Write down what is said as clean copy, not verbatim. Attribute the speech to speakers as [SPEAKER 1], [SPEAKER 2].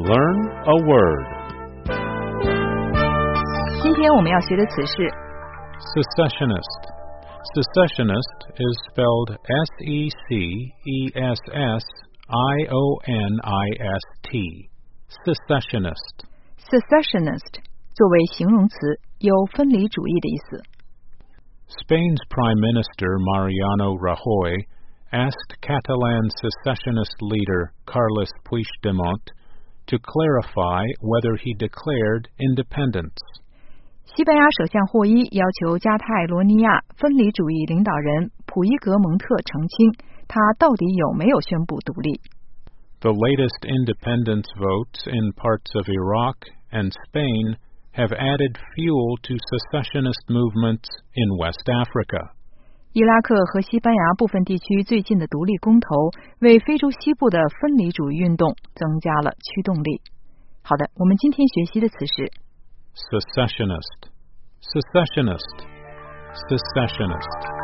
[SPEAKER 1] Learn a word.
[SPEAKER 2] 今天我们要学的词是
[SPEAKER 1] Secessionist. Secessionist is spelled S-E-C-E-S-S-I-O-N-I-S-T. Secessionist.
[SPEAKER 2] secessionist 作为形容词，有分离主义的意思。
[SPEAKER 1] Spain's Prime Minister Mariano Rajoy asked Catalan secessionist leader Carles Puigdemont to clarify whether he declared independence.
[SPEAKER 2] 西班牙首相霍伊要求加泰罗尼亚分离主义领导人普伊格蒙特澄清，他到底有没有宣布独立。
[SPEAKER 1] The latest independence votes in parts of Iraq and Spain have added fuel to secessionist movements in West Africa.
[SPEAKER 2] 伊拉克和西班牙部分地区最近的独立公投，为非洲西部的分离主义运动增加了驱动力。好的，我们今天学习的词是
[SPEAKER 1] Secessionist. Secessionist. Secessionist.